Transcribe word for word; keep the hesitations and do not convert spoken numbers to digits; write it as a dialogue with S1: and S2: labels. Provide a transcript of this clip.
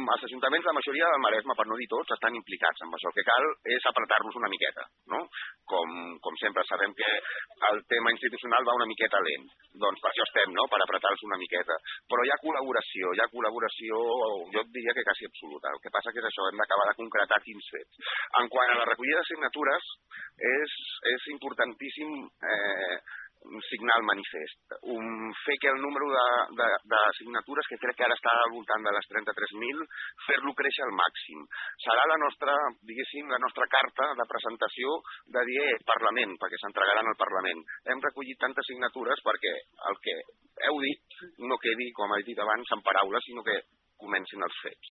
S1: els ajuntaments, la majoria del Maresme, per no dir tots, estan implicats en això. El que cal és apretar-los una miqueta, no? Com, com sempre sabem que el tema institucional va una miqueta lent. Doncs per això estem, no?, per apretar-los una miqueta. Però hi ha col·laboració, hi ha col·laboració, jo et diria que quasi absoluta. El que passa que és això, hem d'acabar de concretar quins fets. En quant a la recollida de signatures, és, és importantíssim eh, signar el manifest. Um, fer que el número de, de, de signatures, que crec que ara està al voltant de les trenta-tres mil, fer-lo créixer al màxim. Serà la nostra, diguéssim, la nostra carta de presentació de dir, eh, Parlament, perquè s'entregaran al Parlament. Hem recollit tantes signatures perquè el que heu dit no quedi, com he dit abans, en paraules, sinó que comencin els fets.